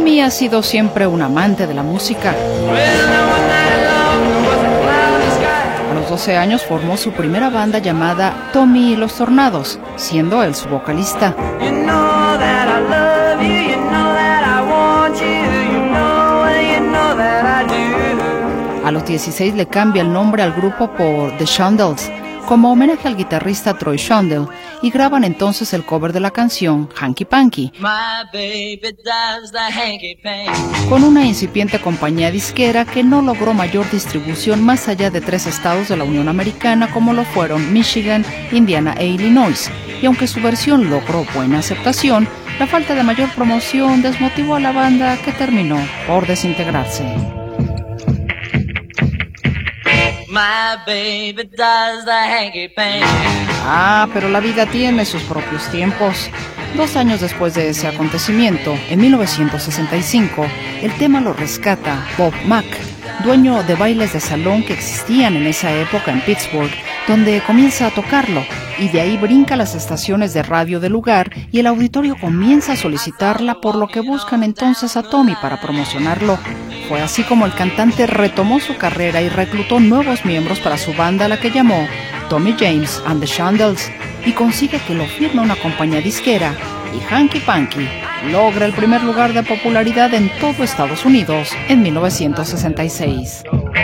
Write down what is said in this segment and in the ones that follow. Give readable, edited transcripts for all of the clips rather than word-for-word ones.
Tommy ha sido siempre un amante de la música. A los 12 años formó su primera banda llamada Tommy y los Tornados, siendo él su vocalista. A los 16 le cambia el nombre al grupo por The Shondells, como homenaje al guitarrista Troy Shondell, y graban entonces el cover de la canción Hanky Panky, con una incipiente compañía disquera que no logró mayor distribución más allá de 3 estados de la Unión Americana, como lo fueron Michigan, Indiana e Illinois, y aunque su versión logró buena aceptación, la falta de mayor promoción desmotivó a la banda, que terminó por desintegrarse. Pero la vida tiene sus propios tiempos. 2 años después de ese acontecimiento, en 1965, el tema lo rescata Bob Mack, dueño de bailes de salón que existían en esa época en Pittsburgh, donde comienza a tocarlo, y de ahí brinca las estaciones de radio del lugar y el auditorio comienza a solicitarla, por lo que buscan entonces a Tommy para promocionarlo. Fue así como el cantante retomó su carrera y reclutó nuevos miembros para su banda, la que llamó Tommy James and the Shondells, y consigue que lo firme una compañía disquera, y Hanky Panky logra el primer lugar de popularidad en todo Estados Unidos en 1966.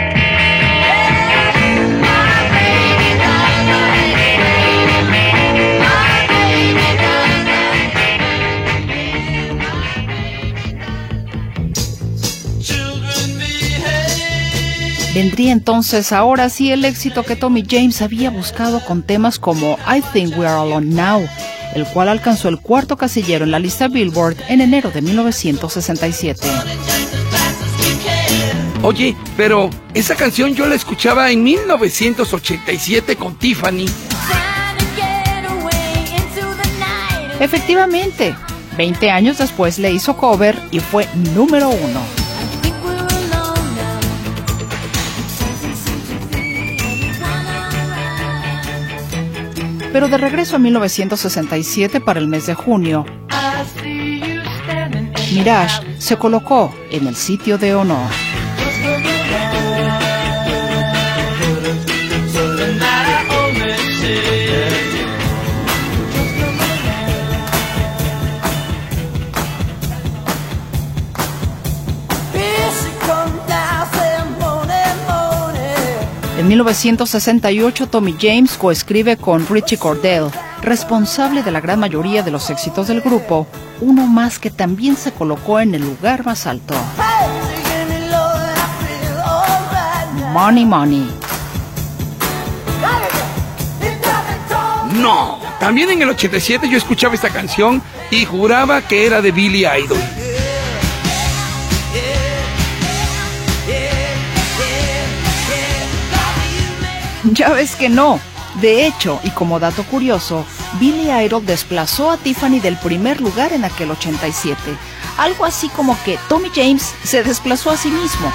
Vendría entonces ahora sí el éxito que Tommy James había buscado con temas como I Think We Are Alone Now, el cual alcanzó el 4º casillero en la lista Billboard en enero de 1967. Oye, pero esa canción yo la escuchaba en 1987 con Tiffany. Efectivamente, 20 años después le hizo cover y fue número 1. Pero de regreso a 1967 para el mes de junio, Mirage se colocó en el sitio de honor. En 1968, Tommy James coescribe con Richie Cordell, responsable de la gran mayoría de los éxitos del grupo, uno más que también se colocó en el lugar más alto. Money Money. No, también en el 87 yo escuchaba esta canción y juraba que era de Billy Idol. Ya ves que no. De hecho, y como dato curioso, Billy Idol desplazó a Tiffany del primer lugar en aquel 87. Algo así como que Tommy James se desplazó a sí mismo.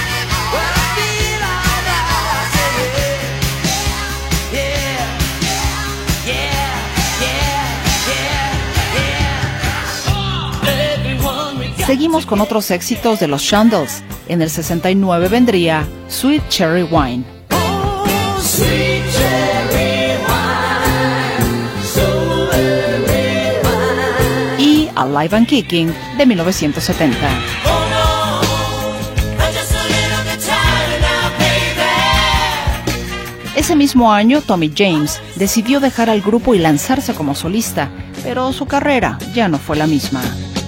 Seguimos con otros éxitos de los Shondells. En el 69 vendría Sweet Cherry Wine. Y Alive and Kicking de 1970. Ese mismo año, Tommy James decidió dejar al grupo y lanzarse como solista, pero su carrera ya no fue la misma.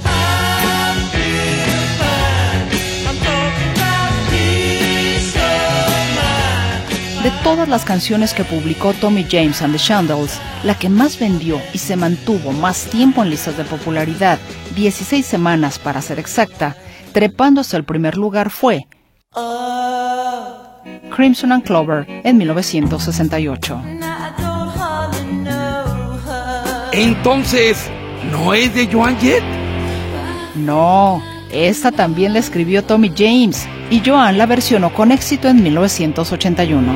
De todas las canciones que publicó Tommy James and the Shondells, la que más vendió y se mantuvo más tiempo en listas de popularidad, 16 semanas para ser exacta, trepando hasta el primer lugar, fue Crimson and Clover en 1968. Entonces, ¿no es de Joan Jett? No, esta también la escribió Tommy James y Joan la versionó con éxito en 1981.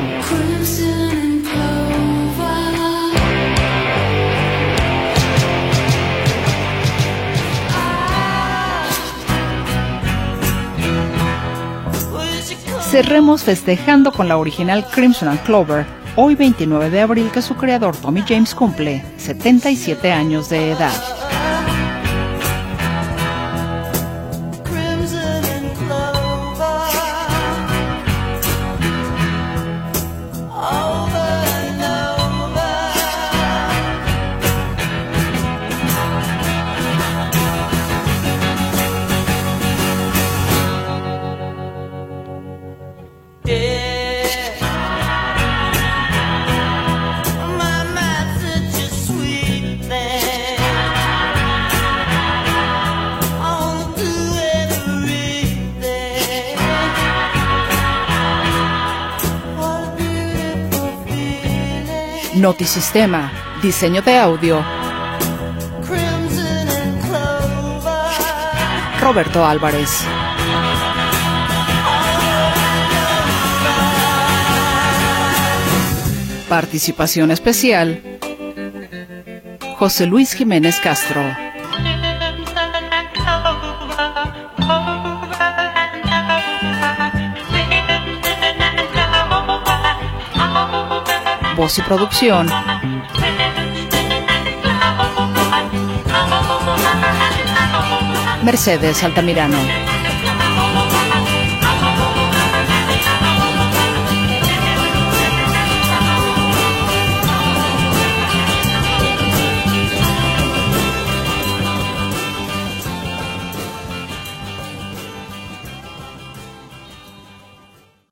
Cerremos festejando con la original Crimson and Clover, hoy 29 de abril, que su creador Tommy James cumple 77 años de edad. Notisistema, diseño de audio, Roberto Álvarez. Participación especial, José Luis Jiménez Castro. Voz y producción, Mercedes Altamirano.